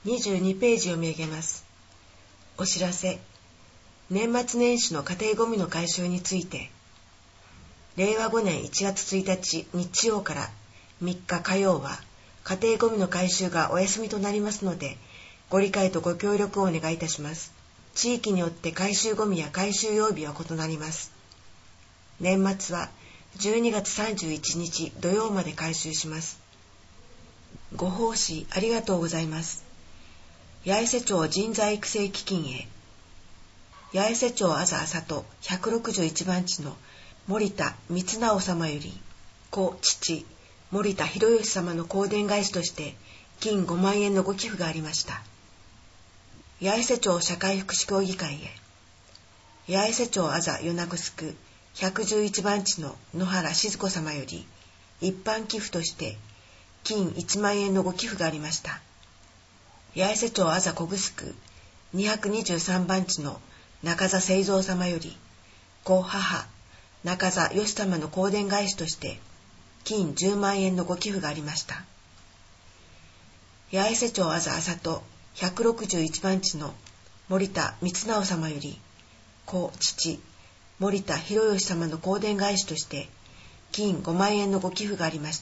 22ページを見上げます。お知らせ。年末年始の家庭ごみの回収について、令和5年1月1日日曜から3日火曜は家庭ごみの回収がお休みとなりますので、ご理解とご協力をお願いいたします。地域によって回収ごみや回収曜日は異なります。年末は12月31日土曜まで回収します。ご奉仕ありがとうございます。八重瀬町人材育成基金へ。八重瀬町あざあさと161番地の森田光直様より、故父森田博義様の香典返しとして金5万円のご寄付がありました。八重瀬町社会福祉協議会へ。八重瀬町あざ与那城111番地の野原静子様より、一般寄付として金1万円のご寄付がありました。八重瀬町あざ小城223番地の中座清三様より、故母中座義様の香典返しとして金10万円のご寄付がありました。八重瀬町あざあさと161番地の森田光直様より、故父森田博義様の香典返しとして金5万円のご寄付がありました。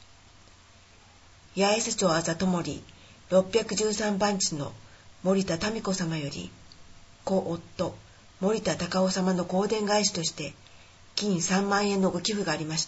八重瀬町あざともり613番地の森田民子様より、故夫森田隆夫様の香典返しとして金3万円のご寄付がありました。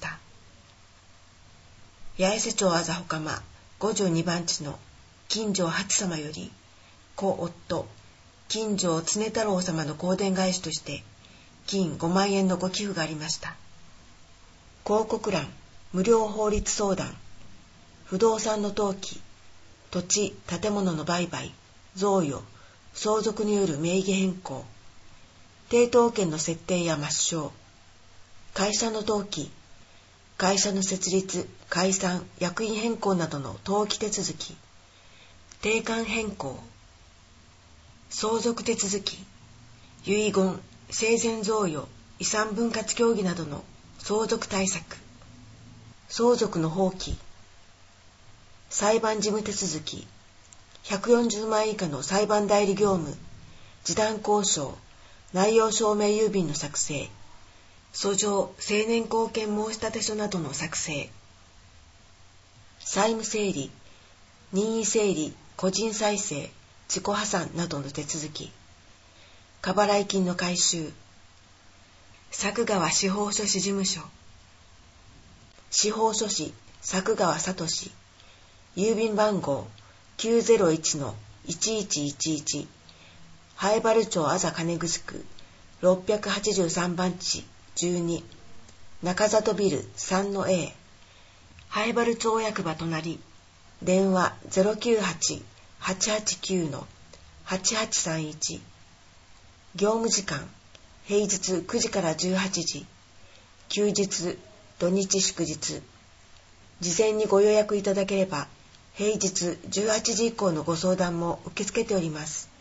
八重瀬町あざほかま52番地の金城八様より、故夫金城常太郎様の香典返しとして金5万円のご寄付がありました。広告欄、無料法律相談、不動産の登記、土地・建物の売買、贈与、相続による名義変更、抵当権の設定や抹消、会社の登記、会社の設立・解散・役員変更などの登記手続き、定款変更、相続手続き、遺言、生前贈与、遺産分割協議などの相続対策、相続の放棄、裁判事務手続き、140万円以下の裁判代理業務、示談交渉、内容証明郵便の作成、訴状、成年後見申立書などの作成、債務整理、任意整理、個人再生、自己破産などの手続き、過払い金の回収、佐久川司法書士事務所、司法書士佐久川聡、郵便番号 901-1111 南原町あざ金城683番地12中里ビル 3-A 南原町役場隣、電話 098-889-8831 業務時間平日9時から18時、休日土日祝日、事前にご予約いただければ平日18時以降のご相談も受け付けております。